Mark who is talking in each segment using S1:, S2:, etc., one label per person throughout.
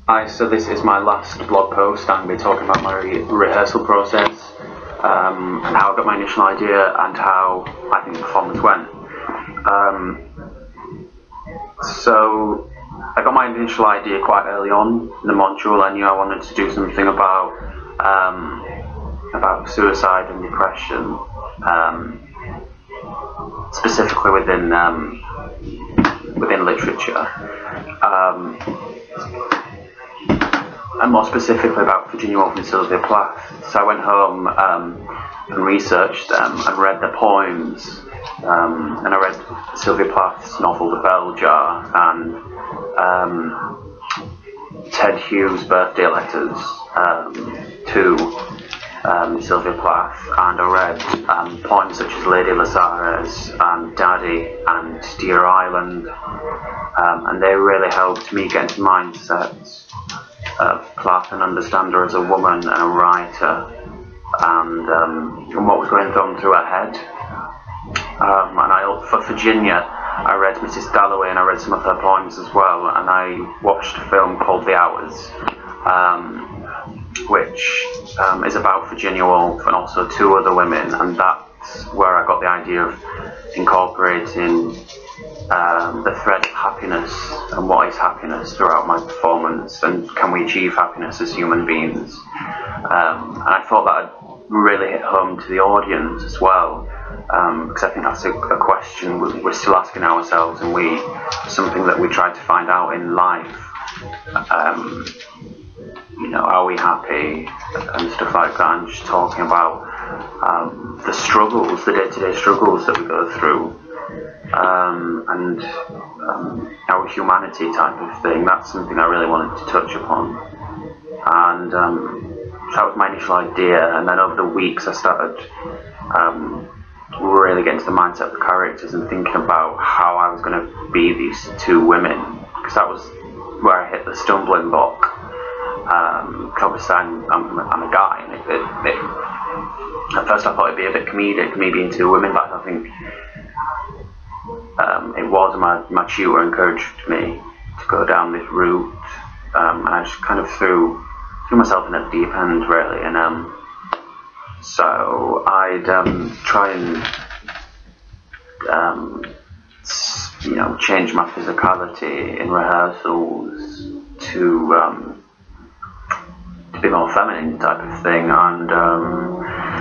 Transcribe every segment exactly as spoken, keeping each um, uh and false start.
S1: Hi, so this is my last blog post. I'm going to be talking about my re- rehearsal process, um, and how I got my initial idea and how I think the performance went. Um, so I got my initial idea quite early on in the module. I knew I wanted to do something about um, about suicide and depression, um, specifically within um, within literature. Um, and more specifically about Virginia Woolf and Sylvia Plath. So I went home um, and researched them and read their poems, um, and I read Sylvia Plath's novel The Bell Jar and um, Ted Hughes' birthday letters um, to um, Sylvia Plath, and I read um, poems such as Lady Lazares and Daddy and Deer Island, um, and they really helped me get into the mindset of Plath and understand her as a woman and a writer, and, um, and what was going on through her head. Um, and I, for Virginia, I read Missus Dalloway and I read some of her poems as well, and I watched a film called The Hours, um, which um, is about Virginia Woolf and also two other women, and that's where I got the idea of incorporating Um, the thread of happiness and what is happiness throughout my performance, and can we achieve happiness as human beings. Um, and I thought that would really hit home to the audience as well, um, because I think that's a, a question we're still asking ourselves, and we something that we try to find out in life. Um, you know, are we happy and stuff like that, and just talking about um, the struggles, the day-to-day struggles that we go through. Um, and um, our humanity type of thing. That's something I really wanted to touch upon, and um, that was my initial idea. And then over the weeks I started um, really getting to the mindset of the characters and thinking about how I was going to be these two women, because that was where I hit the stumbling block. Um, obviously I'm, I'm, I'm a guy, and it, it, it, at first I thought it'd be a bit comedic, me being two women, but I think Um, it was my, my tutor encouraged me to go down this route, um, and I just kind of threw, threw myself in at the deep end, really. And um, so I'd um, try and um, you know change my physicality in rehearsals to um, to be more feminine type of thing, and um,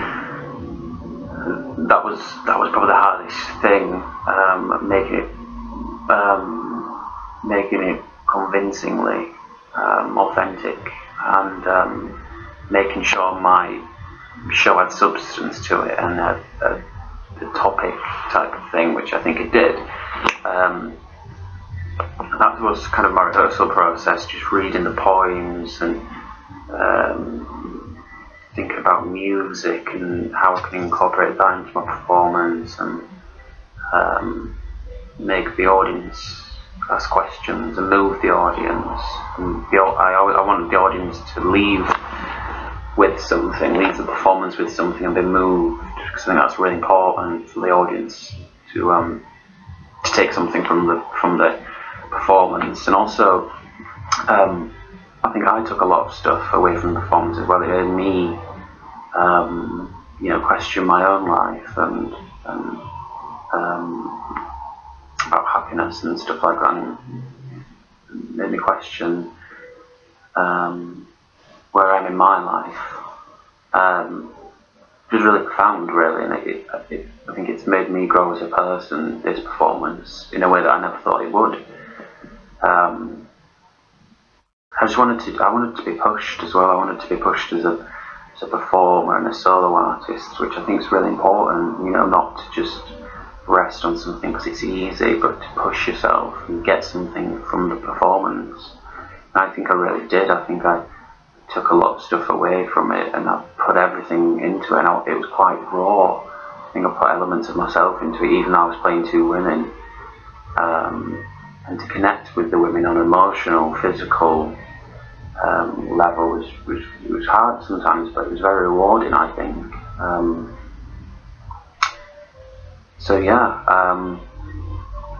S1: that was that was probably the hardest thing, um, making it um, making it convincingly um, authentic, and um, making sure my show had substance to it and a, a, a topic type of thing, which I think it did. Um, that was kind of my rehearsal process, just reading the poems and um, thinking about music and how I can incorporate that into my performance, and um, make the audience ask questions and move the audience. And the, I, I wanted the audience to leave with something, leave the performance with something and be moved, because I think that's really important for the audience to um, to take something from the from the performance. And also, um, I think I took a lot of stuff away from the performance as well. It made me, um, you know, question my own life and, and um, about happiness and stuff like that, and made me question um, where I'm in my life. Um, it was really profound, really, and it, it, it, I think it's made me grow as a person, this performance, in a way that I never thought it would. Um, I just wanted to, I wanted to be pushed as well. I wanted to be pushed as a, as a performer and a solo artist, which I think is really important. You know, not to just rest on something because it's easy, but to push yourself and get something from the performance. And I think I really did. I think I took a lot of stuff away from it, and I put everything into it, and I, it was quite raw. I think I put elements of myself into it, even though I was playing two women. Um, and to connect with the women on an emotional, physical um, level was, was, it was hard sometimes, but it was very rewarding, I think. Um, so yeah, um,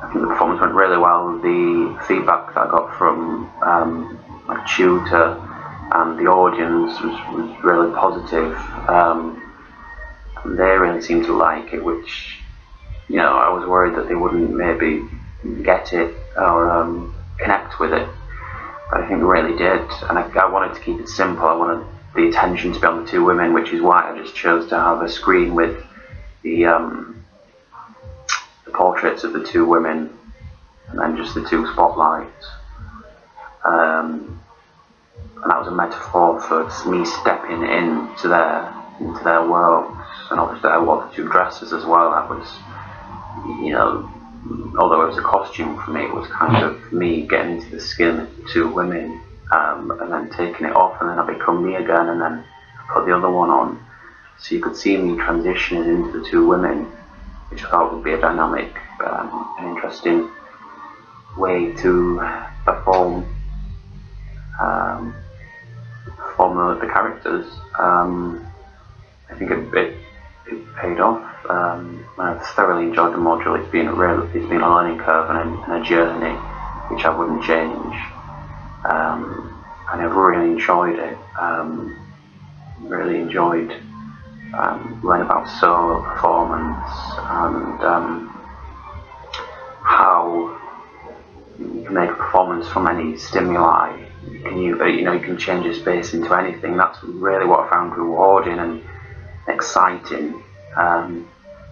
S1: I think the performance went really well. The feedback that I got from um, my tutor and the audience was, was really positive. Um, and they really seemed to like it, which, you know, I was worried that they wouldn't maybe get it or um, connect with it. But I think they really did. And I, I wanted to keep it simple. I wanted the attention to be on the two women, which is why I just chose to have a screen with the, um, the portraits of the two women and then just the two spotlights. Um, and that was a metaphor for me stepping into their into their worlds. And obviously I wore the two dresses as well. That was, you know, although it was a costume for me, it was kind of me getting into the skin of the two women, um, and then taking it off, and then I become me again, and then put the other one on. So you could see me transitioning into the two women, which I thought would be a dynamic um, and interesting way to perform um, perform the, the characters. Um, I think it, it, it paid off. Um, I've thoroughly enjoyed the module. It's been a real, it's been a learning curve and a, and a journey which I wouldn't change. Um, and I've really enjoyed it. Um, really enjoyed um, learning about solo performance and um, how you can make a performance from any stimuli. You can, you, you know, you can change a space into anything. That's really what I found rewarding and exciting. Um,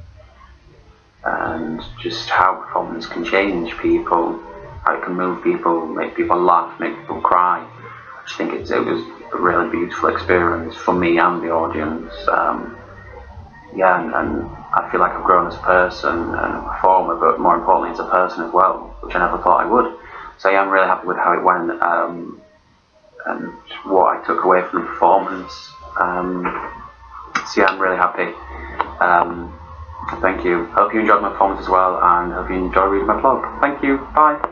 S1: and just how performance can change people, how it can move people, make people laugh, make people cry. I just think it's, it was a really beautiful experience for me and the audience. Um, yeah, and, and I feel like I've grown as a person and a performer, but more importantly as a person as well, which I never thought I would. So yeah, I'm really happy with how it went, um, and what I took away from the performance. Um, so yeah, I'm really happy. Um, thank you. Hope you enjoyed my performance as well, and hope you enjoy reading my blog. Thank you. Bye.